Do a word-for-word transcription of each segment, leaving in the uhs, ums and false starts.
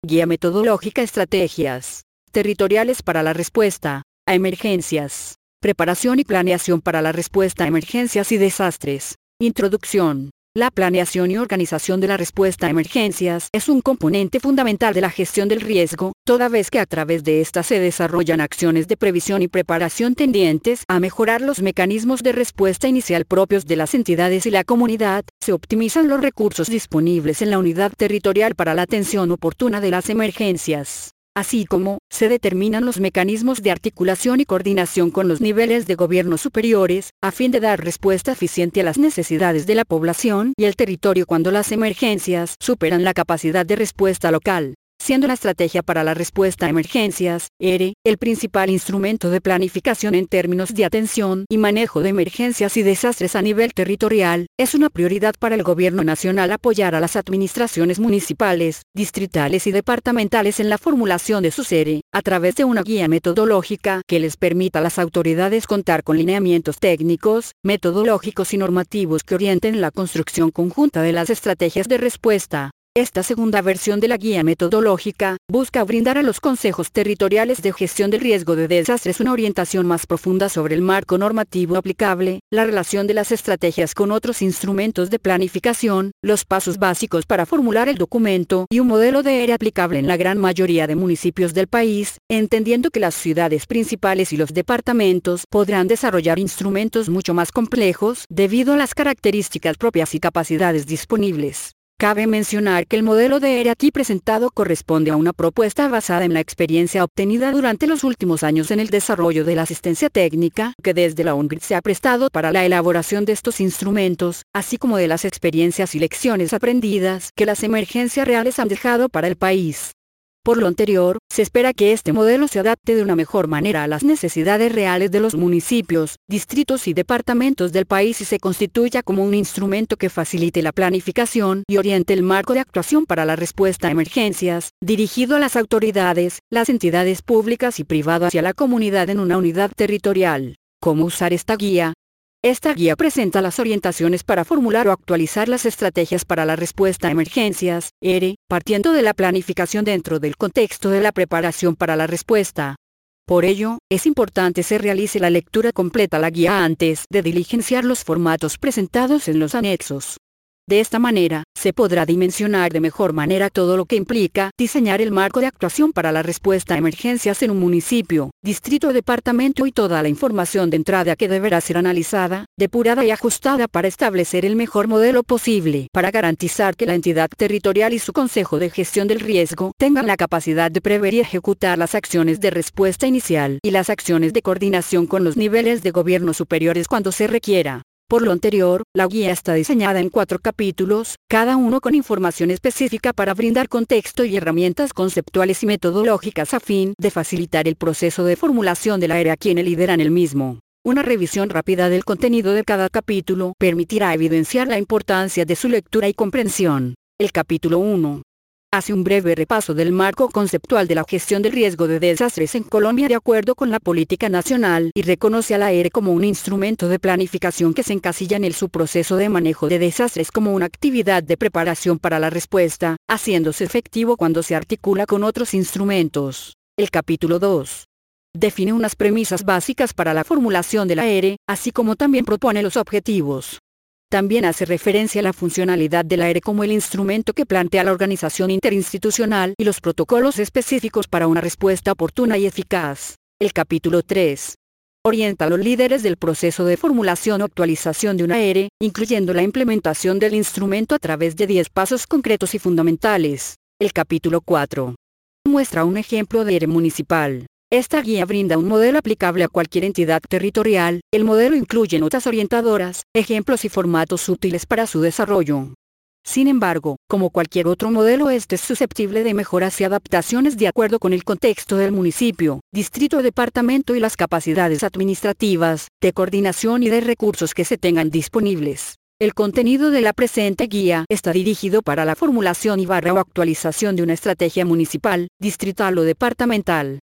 Guía metodológica Estrategias territoriales para la respuesta a emergencias. Preparación y planeación para la respuesta a emergencias y desastres. Introducción. La planeación y organización de la respuesta a emergencias es un componente fundamental de la gestión del riesgo, toda vez que a través de esta se desarrollan acciones de previsión y preparación tendientes a mejorar los mecanismos de respuesta inicial propios de las entidades y la comunidad, se optimizan los recursos disponibles en la unidad territorial para la atención oportuna de las emergencias, así como, se determinan los mecanismos de articulación y coordinación con los niveles de gobierno superiores, a fin de dar respuesta eficiente a las necesidades de la población y el territorio cuando las emergencias superan la capacidad de respuesta local, siendo la estrategia para la respuesta a emergencias, E R E, el principal instrumento de planificación en términos de atención y manejo de emergencias y desastres a nivel territorial. Es una prioridad para el gobierno nacional apoyar a las administraciones municipales, distritales y departamentales en la formulación de sus E R E, a través de una guía metodológica que les permita a las autoridades contar con lineamientos técnicos, metodológicos y normativos que orienten la construcción conjunta de las estrategias de respuesta. Esta segunda versión de la guía metodológica busca brindar a los consejos territoriales de gestión del riesgo de desastres una orientación más profunda sobre el marco normativo aplicable, la relación de las estrategias con otros instrumentos de planificación, los pasos básicos para formular el documento y un modelo de E R E aplicable en la gran mayoría de municipios del país, entendiendo que las ciudades principales y los departamentos podrán desarrollar instrumentos mucho más complejos debido a las características propias y capacidades disponibles. Cabe mencionar que el modelo de E R E aquí presentado corresponde a una propuesta basada en la experiencia obtenida durante los últimos años en el desarrollo de la asistencia técnica que desde la UNGRID se ha prestado para la elaboración de estos instrumentos, así como de las experiencias y lecciones aprendidas que las emergencias reales han dejado para el país. Por lo anterior, se espera que este modelo se adapte de una mejor manera a las necesidades reales de los municipios, distritos y departamentos del país y se constituya como un instrumento que facilite la planificación y oriente el marco de actuación para la respuesta a emergencias, dirigido a las autoridades, las entidades públicas y privadas y a la comunidad en una unidad territorial. ¿Cómo usar esta guía? Esta guía presenta las orientaciones para formular o actualizar las estrategias para la respuesta a emergencias, E R E, partiendo de la planificación dentro del contexto de la preparación para la respuesta. Por ello, es importante se realice la lectura completa de la guía antes de diligenciar los formatos presentados en los anexos. De esta manera, se podrá dimensionar de mejor manera todo lo que implica diseñar el marco de actuación para la respuesta a emergencias en un municipio, distrito o departamento y toda la información de entrada que deberá ser analizada, depurada y ajustada para establecer el mejor modelo posible para garantizar que la entidad territorial y su consejo de gestión del riesgo tengan la capacidad de prever y ejecutar las acciones de respuesta inicial y las acciones de coordinación con los niveles de gobierno superiores cuando se requiera. Por lo anterior, la guía está diseñada en cuatro capítulos, cada uno con información específica para brindar contexto y herramientas conceptuales y metodológicas a fin de facilitar el proceso de formulación de la E R E a quienes lideran el mismo. Una revisión rápida del contenido de cada capítulo permitirá evidenciar la importancia de su lectura y comprensión. El capítulo uno hace un breve repaso del marco conceptual de la gestión del riesgo de desastres en Colombia de acuerdo con la política nacional y reconoce a la E R E como un instrumento de planificación que se encasilla en el subproceso de manejo de desastres como una actividad de preparación para la respuesta, haciéndose efectivo cuando se articula con otros instrumentos. El capítulo dos define unas premisas básicas para la formulación de la E R E, así como también propone los objetivos. También hace referencia a la funcionalidad de la E R E como el instrumento que plantea la organización interinstitucional y los protocolos específicos para una respuesta oportuna y eficaz. El capítulo tres orienta a los líderes del proceso de formulación o actualización de una E R E, incluyendo la implementación del instrumento a través de diez pasos concretos y fundamentales. El capítulo cuatro muestra un ejemplo de E R E municipal. Esta guía brinda un modelo aplicable a cualquier entidad territorial. El modelo incluye notas orientadoras, ejemplos y formatos útiles para su desarrollo. Sin embargo, como cualquier otro modelo, este es susceptible de mejoras y adaptaciones de acuerdo con el contexto del municipio, distrito o departamento y las capacidades administrativas, de coordinación y de recursos que se tengan disponibles. El contenido de la presente guía está dirigido para la formulación y barra o actualización de una estrategia municipal, distrital o departamental.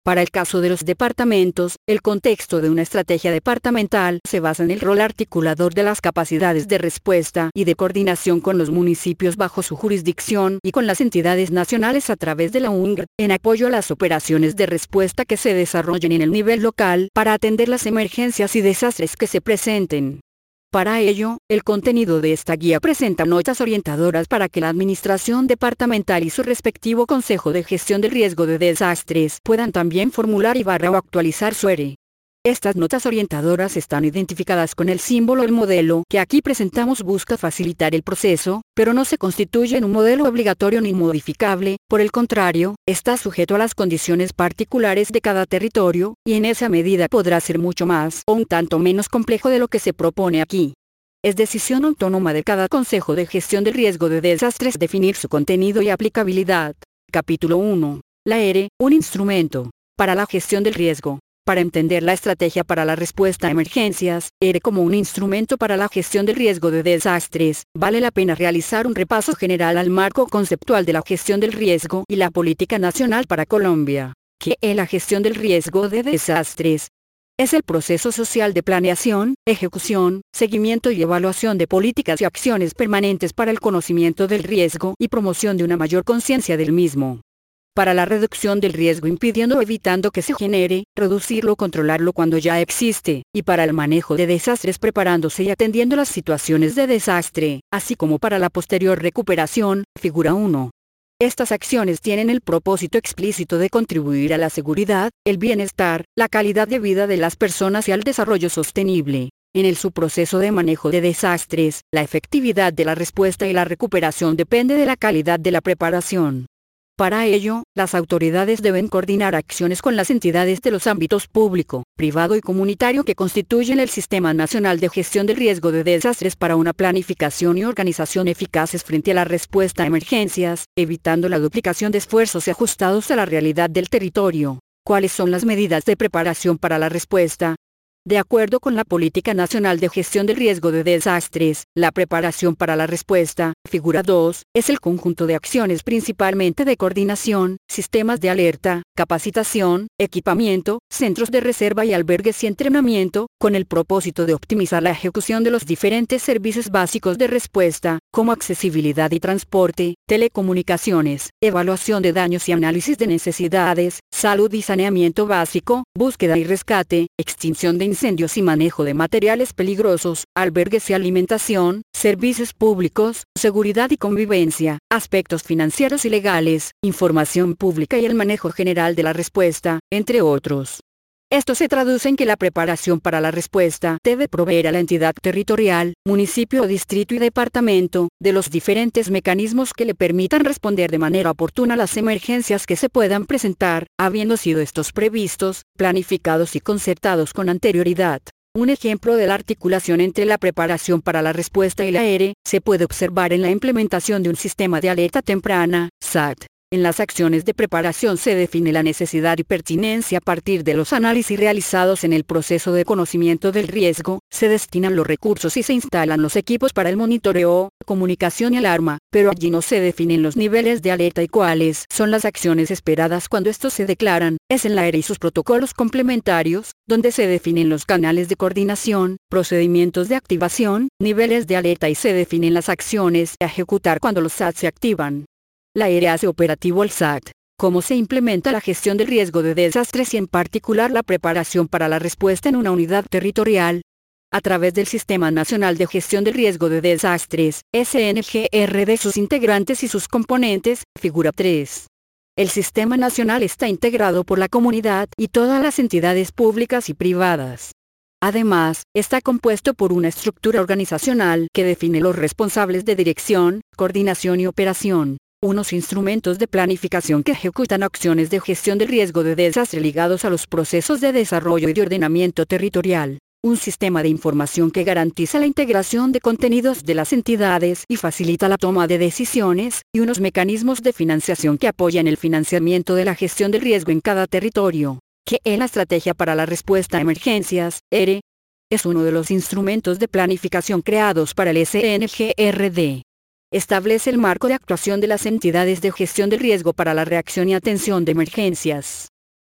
Para el caso de los departamentos, el contexto de una estrategia departamental se basa en el rol articulador de las capacidades de respuesta y de coordinación con los municipios bajo su jurisdicción y con las entidades nacionales a través de la U N G R, en apoyo a las operaciones de respuesta que se desarrollen en el nivel local para atender las emergencias y desastres que se presenten. Para ello, el contenido de esta guía presenta notas orientadoras para que la administración departamental y su respectivo Consejo de Gestión del Riesgo de Desastres puedan también formular y barra o actualizar su E R E. Estas notas orientadoras están identificadas con el símbolo. El modelo que aquí presentamos busca facilitar el proceso, pero no se constituye en un modelo obligatorio ni modificable, por el contrario, está sujeto a las condiciones particulares de cada territorio, y en esa medida podrá ser mucho más o un tanto menos complejo de lo que se propone aquí. Es decisión autónoma de cada Consejo de Gestión del Riesgo de Desastres definir su contenido y aplicabilidad. Capítulo uno. La E R E, un instrumento para la gestión del riesgo. Para entender la estrategia para la respuesta a emergencias, E R E como un instrumento para la gestión del riesgo de desastres, vale la pena realizar un repaso general al marco conceptual de la gestión del riesgo y la política nacional para Colombia. ¿Qué es la gestión del riesgo de desastres? Es el proceso social de planeación, ejecución, seguimiento y evaluación de políticas y acciones permanentes para el conocimiento del riesgo y promoción de una mayor conciencia del mismo. Para la reducción del riesgo impidiendo o evitando que se genere, reducirlo o controlarlo cuando ya existe, y para el manejo de desastres preparándose y atendiendo las situaciones de desastre, así como para la posterior recuperación, figura uno. Estas acciones tienen el propósito explícito de contribuir a la seguridad, el bienestar, la calidad de vida de las personas y al desarrollo sostenible. En el subproceso de manejo de desastres, la efectividad de la respuesta y la recuperación depende de la calidad de la preparación. Para ello, las autoridades deben coordinar acciones con las entidades de los ámbitos público, privado y comunitario que constituyen el Sistema Nacional de Gestión del Riesgo de Desastres para una planificación y organización eficaces frente a la respuesta a emergencias, evitando la duplicación de esfuerzos y ajustados a la realidad del territorio. ¿Cuáles son las medidas de preparación para la respuesta? De acuerdo con la Política Nacional de Gestión del Riesgo de Desastres, la preparación para la respuesta, figura dos, es el conjunto de acciones principalmente de coordinación, sistemas de alerta, capacitación, equipamiento, centros de reserva y albergues y entrenamiento, con el propósito de optimizar la ejecución de los diferentes servicios básicos de respuesta, como accesibilidad y transporte, telecomunicaciones, evaluación de daños y análisis de necesidades, salud y saneamiento básico, búsqueda y rescate, extinción de incendios y manejo de materiales peligrosos, albergues y alimentación, servicios públicos, seguridad y convivencia, aspectos financieros y legales, información pública y el manejo general de la respuesta, entre otros. Esto se traduce en que la preparación para la respuesta debe proveer a la entidad territorial, municipio, distrito y departamento, de los diferentes mecanismos que le permitan responder de manera oportuna a las emergencias que se puedan presentar, habiendo sido estos previstos, planificados y concertados con anterioridad. Un ejemplo de la articulación entre la preparación para la respuesta y la E R E, se puede observar en la implementación de un sistema de alerta temprana, S A T. En las acciones de preparación se define la necesidad y pertinencia a partir de los análisis realizados en el proceso de conocimiento del riesgo, se destinan los recursos y se instalan los equipos para el monitoreo, comunicación y alarma, pero allí no se definen los niveles de alerta y cuáles son las acciones esperadas cuando estos se declaran. Es en la E R E y sus protocolos complementarios, donde se definen los canales de coordinación, procedimientos de activación, niveles de alerta y se definen las acciones a ejecutar cuando los S A T se activan. La E R E hace operativo el S A T. ¿Cómo se implementa la gestión del riesgo de desastres y en particular la preparación para la respuesta en una unidad territorial? A través del Sistema Nacional de Gestión del Riesgo de Desastres, S N G R D, sus integrantes y sus componentes, figura tres. El Sistema Nacional está integrado por la comunidad y todas las entidades públicas y privadas. Además, está compuesto por una estructura organizacional que define los responsables de dirección, coordinación y operación. Unos instrumentos de planificación que ejecutan acciones de gestión del riesgo de desastre ligados a los procesos de desarrollo y de ordenamiento territorial. Un sistema de información que garantiza la integración de contenidos de las entidades y facilita la toma de decisiones, y unos mecanismos de financiación que apoyan el financiamiento de la gestión del riesgo en cada territorio. ¿Qué es la estrategia para la respuesta a emergencias, E R E? Es uno de los instrumentos de planificación creados para el S N G R D. Establece el marco de actuación de las entidades de gestión del riesgo para la reacción y atención de emergencias.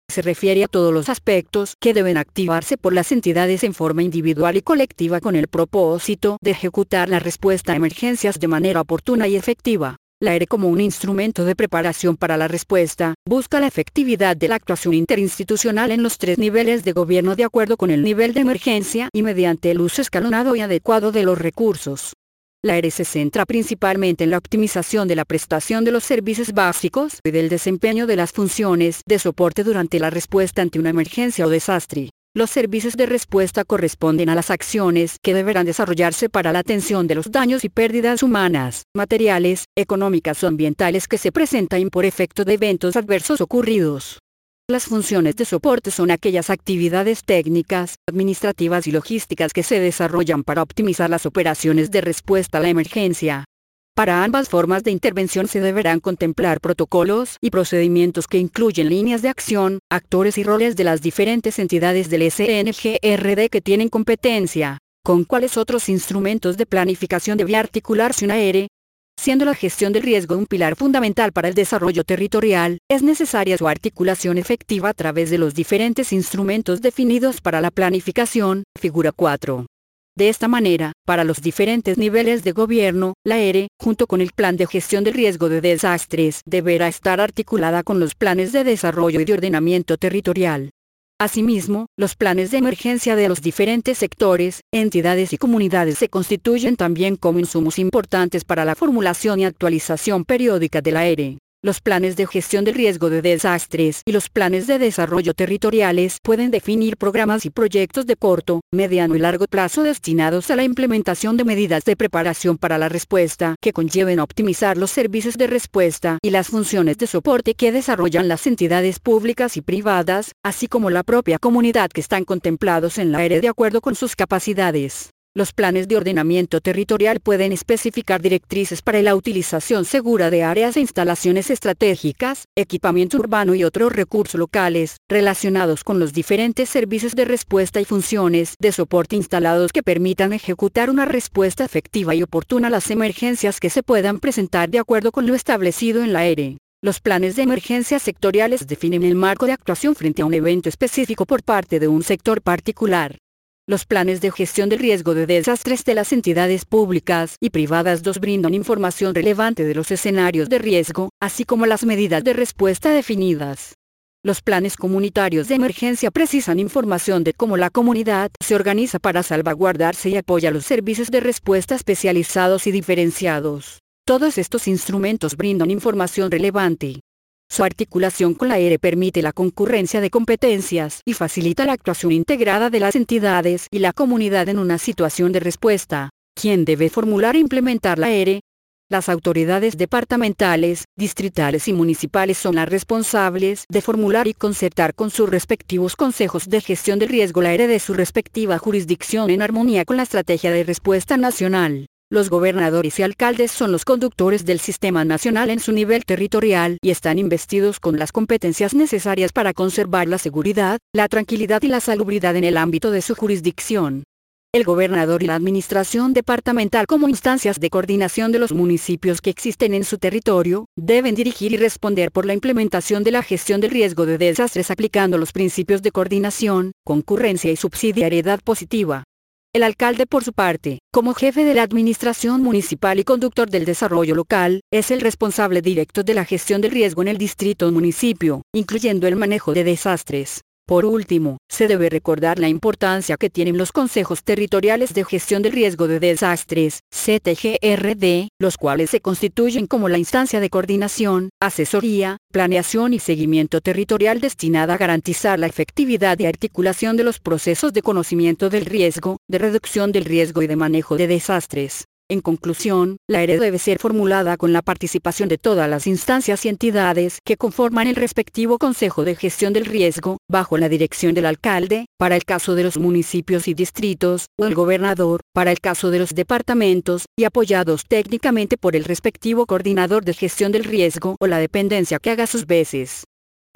se refiere a todos los aspectos que deben activarse por las entidades en forma individual y colectiva con el propósito de ejecutar la respuesta a emergencias de manera oportuna y efectiva. La E R E como un instrumento de preparación para la respuesta, busca la efectividad de la actuación interinstitucional en los tres niveles de gobierno de acuerdo con el nivel de emergencia y mediante el uso escalonado y adecuado de los recursos. La E R E se centra principalmente en la optimización de la prestación de los servicios básicos y del desempeño de las funciones de soporte durante la respuesta ante una emergencia o desastre. Los servicios de respuesta corresponden a las acciones que deberán desarrollarse para la atención de los daños y pérdidas humanas, materiales, económicas o ambientales que se presentan por efecto de eventos adversos ocurridos. Las funciones de soporte son aquellas actividades técnicas, administrativas y logísticas que se desarrollan para optimizar las operaciones de respuesta a la emergencia. Para ambas formas de intervención se deberán contemplar protocolos y procedimientos que incluyen líneas de acción, actores y roles de las diferentes entidades del S N G R D que tienen competencia, con cuáles otros instrumentos de planificación debe articularse una E R E. Siendo la gestión del riesgo un pilar fundamental para el desarrollo territorial, es necesaria su articulación efectiva a través de los diferentes instrumentos definidos para la planificación, figura cuatro. De esta manera, para los diferentes niveles de gobierno, la E R E, junto con el Plan de Gestión del Riesgo de Desastres, deberá estar articulada con los planes de desarrollo y de ordenamiento territorial. Asimismo, los planes de emergencia de los diferentes sectores, entidades y comunidades se constituyen también como insumos importantes para la formulación y actualización periódica de la E R E. Los planes de gestión del riesgo de desastres y los planes de desarrollo territoriales pueden definir programas y proyectos de corto, mediano y largo plazo destinados a la implementación de medidas de preparación para la respuesta que conlleven a optimizar los servicios de respuesta y las funciones de soporte que desarrollan las entidades públicas y privadas, así como la propia comunidad que están contemplados en la E R E de acuerdo con sus capacidades. Los planes de ordenamiento territorial pueden especificar directrices para la utilización segura de áreas e instalaciones estratégicas, equipamiento urbano y otros recursos locales, relacionados con los diferentes servicios de respuesta y funciones de soporte instalados que permitan ejecutar una respuesta efectiva y oportuna a las emergencias que se puedan presentar de acuerdo con lo establecido en la E R E. Los planes de emergencias sectoriales definen el marco de actuación frente a un evento específico por parte de un sector particular. Los planes de gestión del riesgo de desastres de las entidades públicas y privadas dos brindan información relevante de los escenarios de riesgo, así como las medidas de respuesta definidas. Los planes comunitarios de emergencia precisan información de cómo la comunidad se organiza para salvaguardarse y apoya los servicios de respuesta especializados y diferenciados. Todos estos instrumentos brindan información relevante. Su articulación con la E R E permite la concurrencia de competencias y facilita la actuación integrada de las entidades y la comunidad en una situación de respuesta. ¿Quién debe formular e implementar la E R E? Las autoridades departamentales, distritales y municipales son las responsables de formular y concertar con sus respectivos consejos de gestión del riesgo la E R E de su respectiva jurisdicción en armonía con la estrategia de respuesta nacional. Los gobernadores y alcaldes son los conductores del sistema nacional en su nivel territorial y están investidos con las competencias necesarias para conservar la seguridad, la tranquilidad y la salubridad en el ámbito de su jurisdicción. El gobernador y la administración departamental como instancias de coordinación de los municipios que existen en su territorio, deben dirigir y responder por la implementación de la gestión del riesgo de desastres aplicando los principios de coordinación, concurrencia y subsidiariedad positiva. El alcalde por su parte, como jefe de la administración municipal y conductor del desarrollo local, es el responsable directo de la gestión del riesgo en el distrito o municipio, incluyendo el manejo de desastres. Por último, se debe recordar la importancia que tienen los consejos territoriales de gestión del riesgo de desastres, C T G R D, los cuales se constituyen como la instancia de coordinación, asesoría, planeación y seguimiento territorial destinada a garantizar la efectividad y articulación de los procesos de conocimiento del riesgo, de reducción del riesgo y de manejo de desastres. En conclusión, la E R E debe ser formulada con la participación de todas las instancias y entidades que conforman el respectivo Consejo de Gestión del Riesgo, bajo la dirección del alcalde, para el caso de los municipios y distritos, o el gobernador, para el caso de los departamentos, y apoyados técnicamente por el respectivo coordinador de gestión del riesgo o la dependencia que haga sus veces.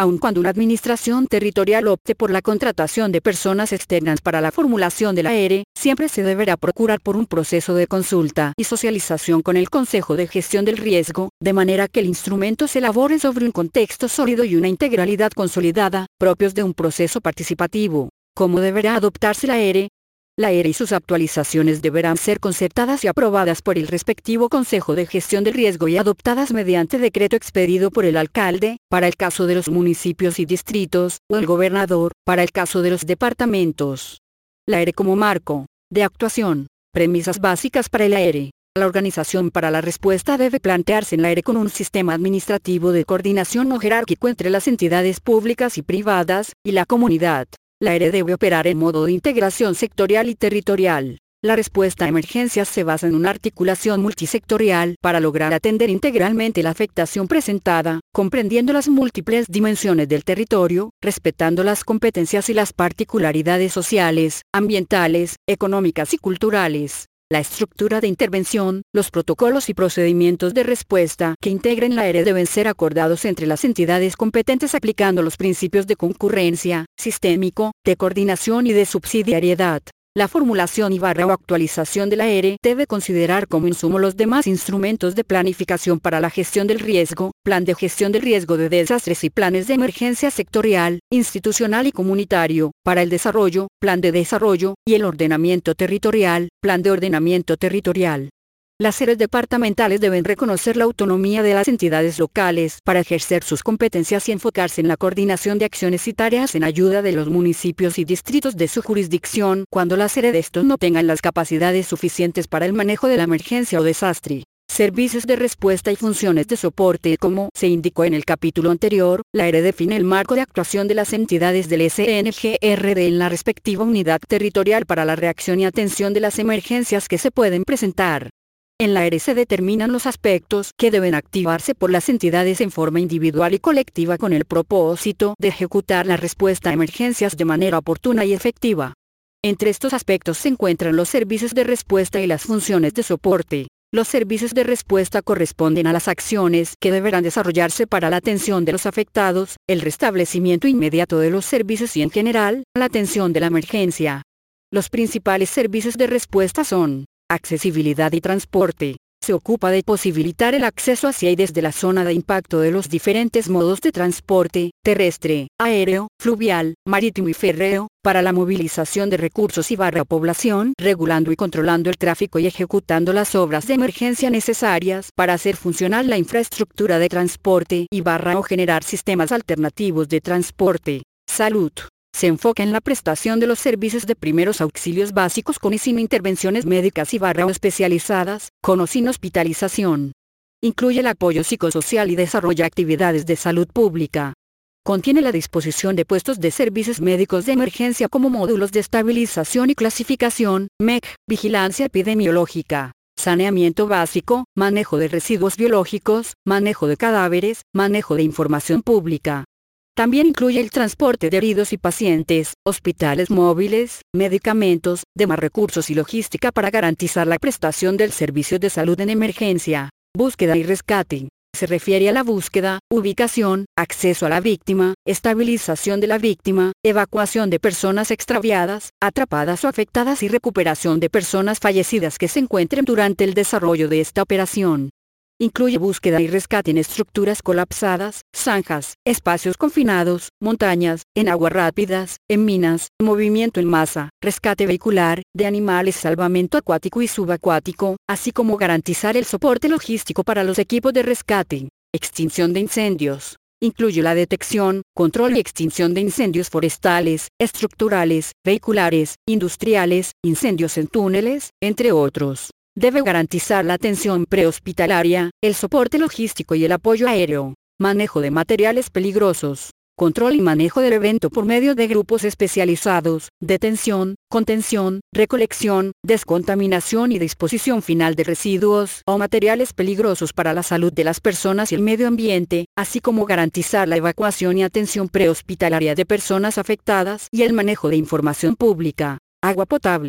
Aun cuando una administración territorial opte por la contratación de personas externas para la formulación del A R, siempre se deberá procurar por un proceso de consulta y socialización con el Consejo de Gestión del Riesgo, de manera que el instrumento se elabore sobre un contexto sólido y una integralidad consolidada, propios de un proceso participativo. ¿Cómo deberá adoptarse la A R? La A R y sus actualizaciones deberán ser concertadas y aprobadas por el respectivo Consejo de Gestión del Riesgo y adoptadas mediante decreto expedido por el alcalde, para el caso de los municipios y distritos, o el gobernador, para el caso de los departamentos. La A R como marco de actuación. Premisas básicas para el A R. La organización para la respuesta debe plantearse en la A R con un sistema administrativo de coordinación no jerárquico entre las entidades públicas y privadas, y la comunidad. La A R debe operar en modo de integración sectorial y territorial. La respuesta a emergencias se basa en una articulación multisectorial para lograr atender integralmente la afectación presentada, comprendiendo las múltiples dimensiones del territorio, respetando las competencias y las particularidades sociales, ambientales, económicas y culturales. La estructura de intervención, los protocolos y procedimientos de respuesta que integren la A R deben ser acordados entre las entidades competentes aplicando los principios de concurrencia, sistémico, de coordinación y de subsidiariedad. La formulación y barra o actualización de la A R debe considerar como insumo los demás instrumentos de planificación para la gestión del riesgo, plan de gestión del riesgo de desastres y planes de emergencia sectorial, institucional y comunitario, para el desarrollo, plan de desarrollo, y el ordenamiento territorial, plan de ordenamiento territorial. Las A R Es departamentales deben reconocer la autonomía de las entidades locales para ejercer sus competencias y enfocarse en la coordinación de acciones y tareas en ayuda de los municipios y distritos de su jurisdicción cuando las A R E de estos no tengan las capacidades suficientes para el manejo de la emergencia o desastre. Servicios de respuesta y funciones de soporte. Como se indicó en el capítulo anterior, la A R E define el marco de actuación de las entidades del S N G R D en la respectiva unidad territorial para la reacción y atención de las emergencias que se pueden presentar. En la A R E se determinan los aspectos que deben activarse por las entidades en forma individual y colectiva con el propósito de ejecutar la respuesta a emergencias de manera oportuna y efectiva. Entre estos aspectos se encuentran los servicios de respuesta y las funciones de soporte. Los servicios de respuesta corresponden a las acciones que deberán desarrollarse para la atención de los afectados, el restablecimiento inmediato de los servicios y en general, la atención de la emergencia. Los principales servicios de respuesta son accesibilidad y transporte. Se ocupa de posibilitar el acceso hacia y desde la zona de impacto de los diferentes modos de transporte, terrestre, aéreo, fluvial, marítimo y férreo, para la movilización de recursos y barra población, regulando y controlando el tráfico y ejecutando las obras de emergencia necesarias para hacer funcional la infraestructura de transporte y barra o generar sistemas alternativos de transporte. Salud. Se enfoca en la prestación de los servicios de primeros auxilios básicos con y sin intervenciones médicas y barra o especializadas, con o sin hospitalización. Incluye el apoyo psicosocial y desarrolla actividades de salud pública. Contiene la disposición de puestos de servicios médicos de emergencia como módulos de estabilización y clasificación, M E C, vigilancia epidemiológica, saneamiento básico, manejo de residuos biológicos, manejo de cadáveres, manejo de información pública. También incluye el transporte de heridos y pacientes, hospitales móviles, medicamentos, demás recursos y logística para garantizar la prestación del servicio de salud en emergencia. Búsqueda y rescate. Se refiere a la búsqueda, ubicación, acceso a la víctima, estabilización de la víctima, evacuación de personas extraviadas, atrapadas o afectadas y recuperación de personas fallecidas que se encuentren durante el desarrollo de esta operación. Incluye búsqueda y rescate en estructuras colapsadas, zanjas, espacios confinados, montañas, en aguas rápidas, en minas, movimiento en masa, rescate vehicular, de animales, salvamento acuático y subacuático, así como garantizar el soporte logístico para los equipos de rescate. Extinción de incendios. Incluye la detección, control y extinción de incendios forestales, estructurales, vehiculares, industriales, incendios en túneles, entre otros. Debe garantizar la atención prehospitalaria, el soporte logístico y el apoyo aéreo. Manejo de materiales peligrosos. Control y manejo del evento por medio de grupos especializados, detención, contención, recolección, descontaminación y disposición final de residuos o materiales peligrosos para la salud de las personas y el medio ambiente, así como garantizar la evacuación y atención prehospitalaria de personas afectadas y el manejo de información pública. Agua potable.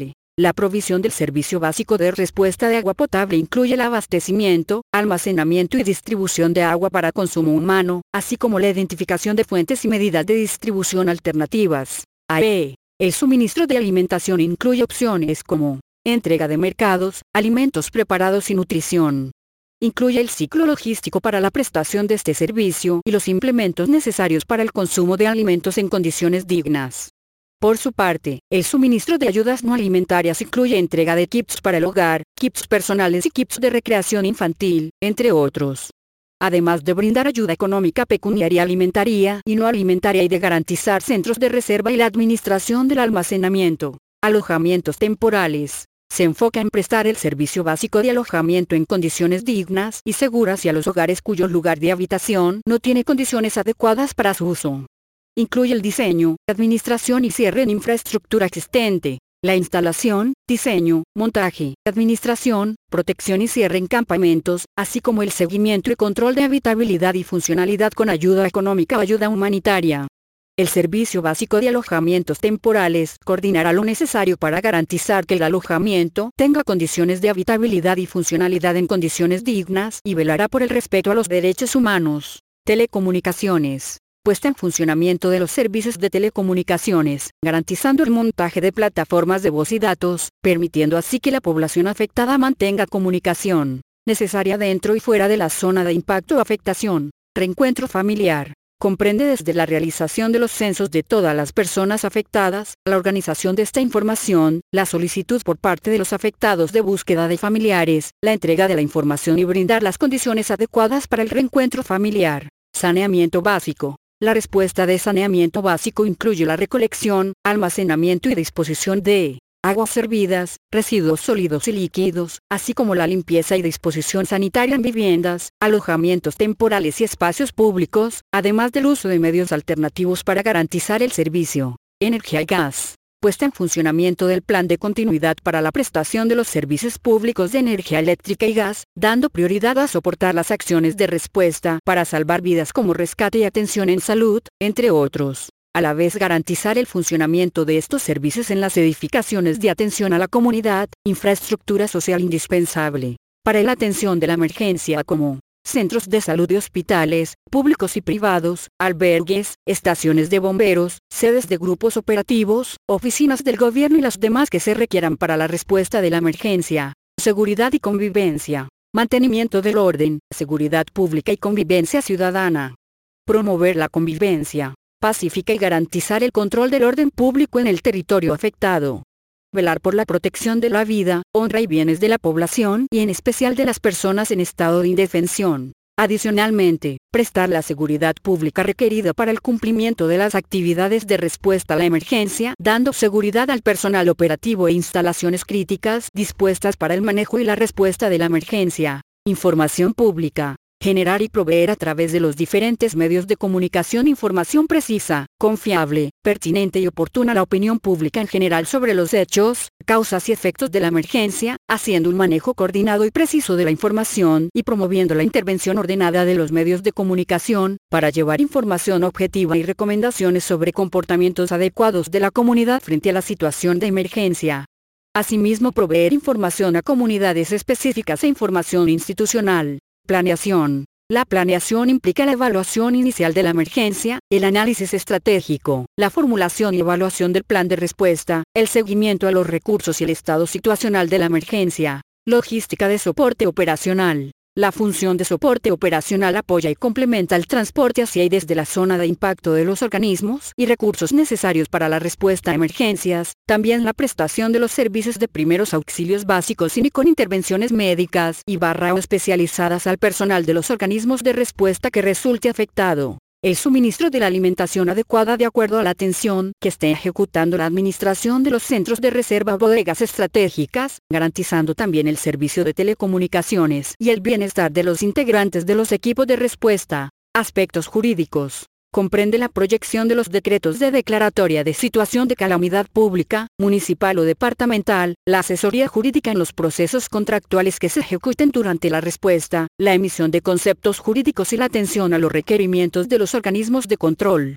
La provisión del servicio básico de respuesta de agua potable incluye el abastecimiento, almacenamiento y distribución de agua para consumo humano, así como la identificación de fuentes y medidas de distribución alternativas. A B. El suministro de alimentación incluye opciones como entrega de mercados, alimentos preparados y nutrición. Incluye el ciclo logístico para la prestación de este servicio y los implementos necesarios para el consumo de alimentos en condiciones dignas. Por su parte, el suministro de ayudas no alimentarias incluye entrega de kits para el hogar, kits personales y kits de recreación infantil, entre otros. Además de brindar ayuda económica pecuniaria alimentaria y no alimentaria y de garantizar centros de reserva y la administración del almacenamiento, alojamientos temporales. Se enfoca en prestar el servicio básico de alojamiento en condiciones dignas y seguras y a los hogares cuyo lugar de habitación no tiene condiciones adecuadas para su uso. Incluye el diseño, administración y cierre en infraestructura existente, la instalación, diseño, montaje, administración, protección y cierre en campamentos, así como el seguimiento y control de habitabilidad y funcionalidad con ayuda económica o ayuda humanitaria. El Servicio Básico de Alojamientos Temporales coordinará lo necesario para garantizar que el alojamiento tenga condiciones de habitabilidad y funcionalidad en condiciones dignas y velará por el respeto a los derechos humanos. Telecomunicaciones. Puesta en funcionamiento de los servicios de telecomunicaciones, garantizando el montaje de plataformas de voz y datos, permitiendo así que la población afectada mantenga comunicación necesaria dentro y fuera de la zona de impacto o afectación. Reencuentro familiar. Comprende desde la realización de los censos de todas las personas afectadas, la organización de esta información, la solicitud por parte de los afectados de búsqueda de familiares, la entrega de la información y brindar las condiciones adecuadas para el reencuentro familiar. Saneamiento básico. La respuesta de saneamiento básico incluye la recolección, almacenamiento y disposición de aguas servidas, residuos sólidos y líquidos, así como la limpieza y disposición sanitaria en viviendas, alojamientos temporales y espacios públicos, además del uso de medios alternativos para garantizar el servicio. Energía y gas. Puesta en funcionamiento del plan de continuidad para la prestación de los servicios públicos de energía eléctrica y gas, dando prioridad a soportar las acciones de respuesta para salvar vidas como rescate y atención en salud, entre otros. A la vez garantizar el funcionamiento de estos servicios en las edificaciones de atención a la comunidad, infraestructura social indispensable para la atención de la emergencia como centros de salud y hospitales, públicos y privados, albergues, estaciones de bomberos, sedes de grupos operativos, oficinas del gobierno y las demás que se requieran para la respuesta de la emergencia. Seguridad y convivencia. Mantenimiento del orden, seguridad pública y convivencia ciudadana. Promover la convivencia pacífica y garantizar el control del orden público en el territorio afectado. Velar por la protección de la vida, honra y bienes de la población y en especial de las personas en estado de indefensión. Adicionalmente, prestar la seguridad pública requerida para el cumplimiento de las actividades de respuesta a la emergencia, dando seguridad al personal operativo e instalaciones críticas dispuestas para el manejo y la respuesta de la emergencia. Información pública. Generar y proveer a través de los diferentes medios de comunicación información precisa, confiable, pertinente y oportuna a la opinión pública en general sobre los hechos, causas y efectos de la emergencia, haciendo un manejo coordinado y preciso de la información y promoviendo la intervención ordenada de los medios de comunicación, para llevar información objetiva y recomendaciones sobre comportamientos adecuados de la comunidad frente a la situación de emergencia. Asimismo, proveer información a comunidades específicas e información institucional. Planeación. La planeación implica la evaluación inicial de la emergencia, el análisis estratégico, la formulación y evaluación del plan de respuesta, el seguimiento a los recursos y el estado situacional de la emergencia. Logística de soporte operacional. La función de soporte operacional apoya y complementa el transporte hacia y desde la zona de impacto de los organismos y recursos necesarios para la respuesta a emergencias, también la prestación de los servicios de primeros auxilios básicos y con intervenciones médicas y barra o especializadas al personal de los organismos de respuesta que resulte afectado. El suministro de la alimentación adecuada de acuerdo a la atención que esté ejecutando la administración de los centros de reserva o bodegas estratégicas, garantizando también el servicio de telecomunicaciones y el bienestar de los integrantes de los equipos de respuesta. Aspectos jurídicos. Comprende la proyección de los decretos de declaratoria de situación de calamidad pública, municipal o departamental, la asesoría jurídica en los procesos contractuales que se ejecuten durante la respuesta, la emisión de conceptos jurídicos y la atención a los requerimientos de los organismos de control.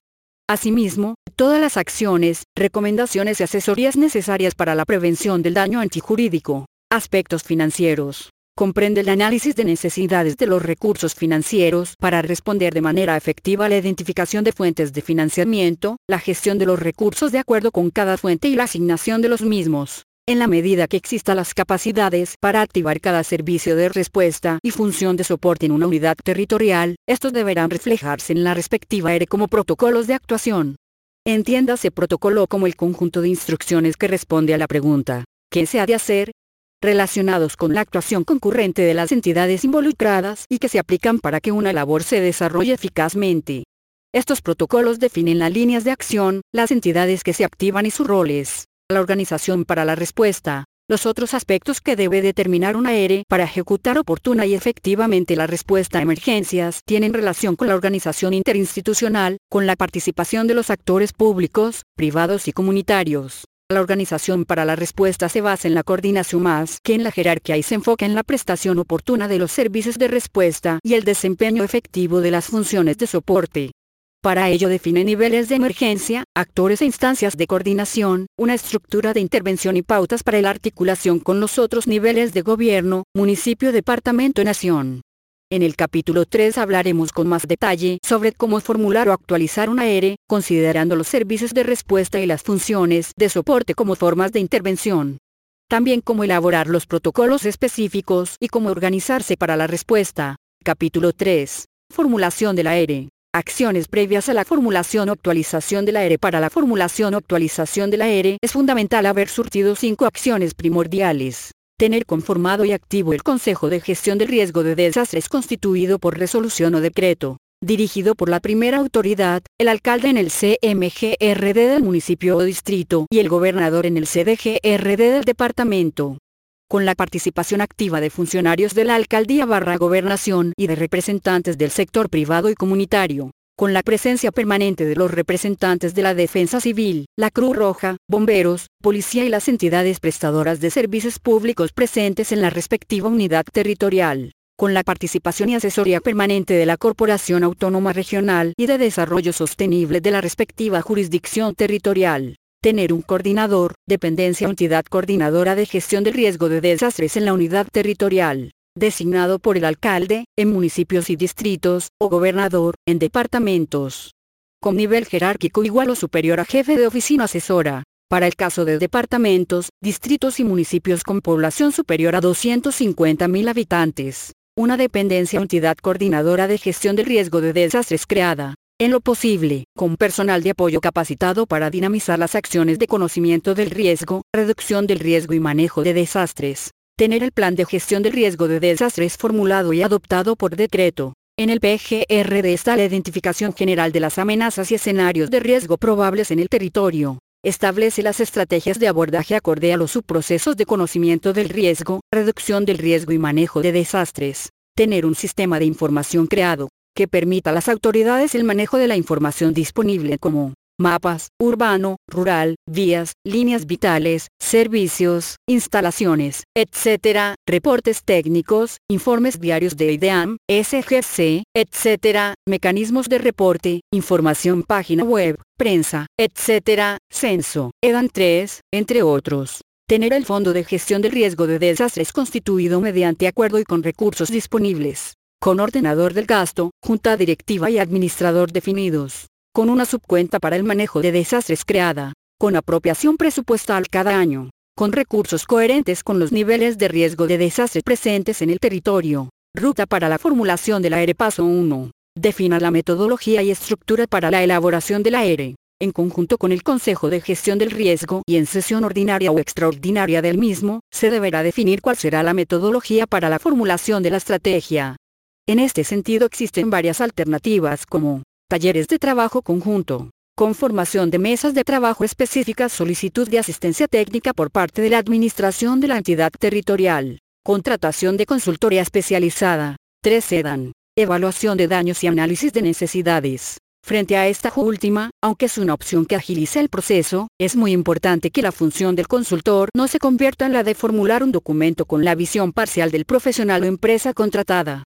Asimismo, todas las acciones, recomendaciones y asesorías necesarias para la prevención del daño antijurídico. Aspectos financieros. Comprende el análisis de necesidades de los recursos financieros para responder de manera efectiva a la identificación de fuentes de financiamiento, la gestión de los recursos de acuerdo con cada fuente y la asignación de los mismos, en la medida que existan las capacidades para activar cada servicio de respuesta y función de soporte en una unidad territorial. Estos deberán reflejarse en la respectiva A R E como protocolos de actuación. Entiéndase protocolo como el conjunto de instrucciones que responde a la pregunta, ¿qué se ha de hacer?, relacionados con la actuación concurrente de las entidades involucradas y que se aplican para que una labor se desarrolle eficazmente. Estos protocolos definen las líneas de acción, las entidades que se activan y sus roles, la organización para la respuesta, los otros aspectos que debe determinar una A R E para ejecutar oportuna y efectivamente la respuesta a emergencias tienen relación con la organización interinstitucional, con la participación de los actores públicos, privados y comunitarios. La organización para la respuesta se basa en la coordinación más que en la jerarquía y se enfoca en la prestación oportuna de los servicios de respuesta y el desempeño efectivo de las funciones de soporte. Para ello define niveles de emergencia, actores e instancias de coordinación, una estructura de intervención y pautas para la articulación con los otros niveles de gobierno, municipio, departamento y nación. En el capítulo tres hablaremos con más detalle sobre cómo formular o actualizar una A R E, considerando los servicios de respuesta y las funciones de soporte como formas de intervención. También cómo elaborar los protocolos específicos y cómo organizarse para la respuesta. Capítulo tres. Formulación de la A R E. Acciones previas a la formulación o actualización de la A R E. Para la formulación o actualización de la A R E es fundamental haber surtido cinco acciones primordiales. Tener conformado y activo el Consejo de Gestión del Riesgo de Desastres constituido por resolución o decreto, dirigido por la primera autoridad, el alcalde en el C M G R D del municipio o distrito y el gobernador en el C D G R D del departamento. Con la participación activa de funcionarios de la alcaldía barra gobernación y de representantes del sector privado y comunitario. Con la presencia permanente de los representantes de la Defensa Civil, la Cruz Roja, bomberos, policía y las entidades prestadoras de servicios públicos presentes en la respectiva unidad territorial. Con la participación y asesoría permanente de la Corporación Autónoma Regional y de Desarrollo Sostenible de la respectiva jurisdicción territorial. Tener un coordinador, dependencia o entidad coordinadora de gestión del riesgo de desastres en la unidad territorial, designado por el alcalde, en municipios y distritos, o gobernador, en departamentos. Con nivel jerárquico igual o superior a jefe de oficina asesora, para el caso de departamentos, distritos y municipios con población superior a doscientos cincuenta mil habitantes. Una dependencia o entidad coordinadora de gestión del riesgo de desastres creada, en lo posible, con personal de apoyo capacitado para dinamizar las acciones de conocimiento del riesgo, reducción del riesgo y manejo de desastres. Tener el plan de gestión del riesgo de desastres formulado y adoptado por decreto. En el P G R D está la identificación general de las amenazas y escenarios de riesgo probables en el territorio. Establece las estrategias de abordaje acorde a los subprocesos de conocimiento del riesgo, reducción del riesgo y manejo de desastres. Tener un sistema de información creado, que permita a las autoridades el manejo de la información disponible como mapas, urbano, rural, vías, líneas vitales, servicios, instalaciones, etcétera, reportes técnicos, informes diarios de IDEAM, S G C, etcétera, mecanismos de reporte, información página web, prensa, etcétera, censo, EDAN tres, entre otros. Tener el Fondo de Gestión del Riesgo de Desastres constituido mediante acuerdo y con recursos disponibles, con ordenador del gasto, junta directiva y administrador definidos. Con una subcuenta para el manejo de desastres creada, con apropiación presupuestal cada año, con recursos coherentes con los niveles de riesgo de desastre presentes en el territorio. Ruta para la formulación de la A R E. Paso uno. Defina la metodología y estructura para la elaboración de la A R E, en conjunto con el Consejo de Gestión del Riesgo y en sesión ordinaria o extraordinaria del mismo, se deberá definir cuál será la metodología para la formulación de la estrategia. En este sentido existen varias alternativas como talleres de trabajo conjunto, conformación de mesas de trabajo específicas, solicitud de asistencia técnica por parte de la administración de la entidad territorial, contratación de consultoría especializada. tres. EDAN, evaluación de daños y análisis de necesidades. Frente a esta última, aunque es una opción que agiliza el proceso, es muy importante que la función del consultor no se convierta en la de formular un documento con la visión parcial del profesional o empresa contratada.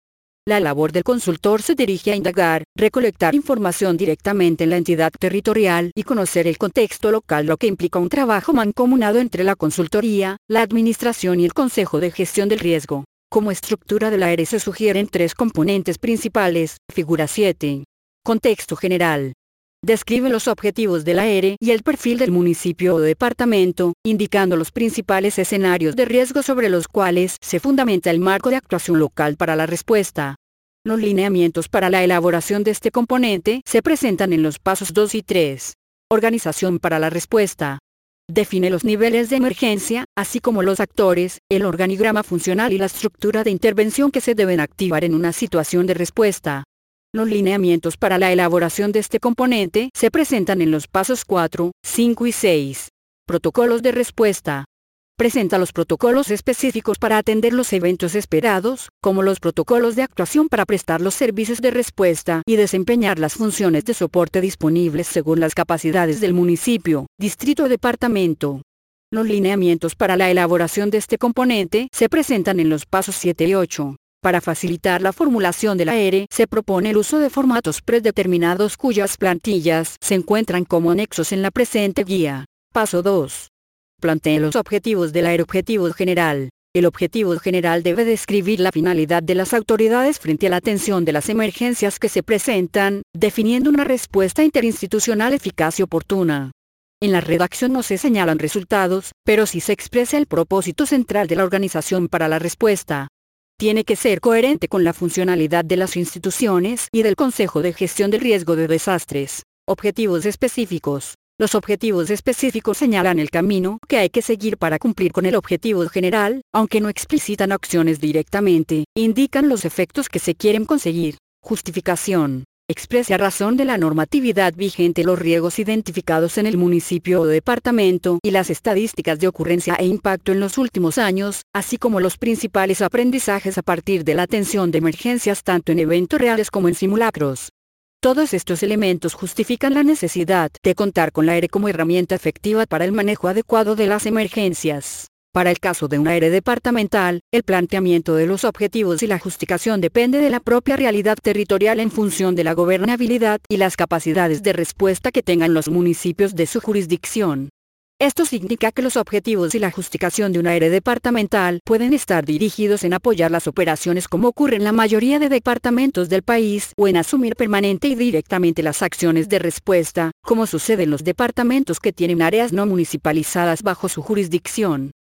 La labor del consultor se dirige a indagar, recolectar información directamente en la entidad territorial y conocer el contexto local, lo que implica un trabajo mancomunado entre la consultoría, la administración y el Consejo de Gestión del Riesgo. Como estructura del A R E se sugieren tres componentes principales. Figura siete. Contexto general. Describe los objetivos del A R E y el perfil del municipio o departamento, indicando los principales escenarios de riesgo sobre los cuales se fundamenta el marco de actuación local para la respuesta. Los lineamientos para la elaboración de este componente se presentan en los pasos dos y tres. Organización para la respuesta. Define los niveles de emergencia, así como los actores, el organigrama funcional y la estructura de intervención que se deben activar en una situación de respuesta. Los lineamientos para la elaboración de este componente se presentan en los pasos cuatro, cinco y seis. Protocolos de respuesta. Presenta los protocolos específicos para atender los eventos esperados, como los protocolos de actuación para prestar los servicios de respuesta y desempeñar las funciones de soporte disponibles según las capacidades del municipio, distrito o departamento. Los lineamientos para la elaboración de este componente se presentan en los pasos siete y ocho. Para facilitar la formulación del A R E, se propone el uso de formatos predeterminados cuyas plantillas se encuentran como anexos en la presente guía. Paso dos. Plantee los objetivos del A R E. Objetivo general. El objetivo general debe describir la finalidad de las autoridades frente a la atención de las emergencias que se presentan, definiendo una respuesta interinstitucional eficaz y oportuna. En la redacción no se señalan resultados, pero sí se expresa el propósito central de la organización para la respuesta. Tiene que ser coherente con la funcionalidad de las instituciones y del Consejo de Gestión del Riesgo de Desastres. Objetivos específicos. Los objetivos específicos señalan el camino que hay que seguir para cumplir con el objetivo general, aunque no explicitan acciones directamente, indican los efectos que se quieren conseguir. Justificación. Expresa a razón de la normatividad vigente los riesgos identificados en el municipio o departamento y las estadísticas de ocurrencia e impacto en los últimos años, así como los principales aprendizajes a partir de la atención de emergencias tanto en eventos reales como en simulacros. Todos estos elementos justifican la necesidad de contar con la A R E como herramienta efectiva para el manejo adecuado de las emergencias. Para el caso de una A R E departamental, el planteamiento de los objetivos y la justificación depende de la propia realidad territorial en función de la gobernabilidad y las capacidades de respuesta que tengan los municipios de su jurisdicción. Esto significa que los objetivos y la justificación de una A R E departamental pueden estar dirigidos en apoyar las operaciones como ocurre en la mayoría de departamentos del país o en asumir permanente y directamente las acciones de respuesta, como sucede en los departamentos que tienen áreas no municipalizadas bajo su jurisdicción.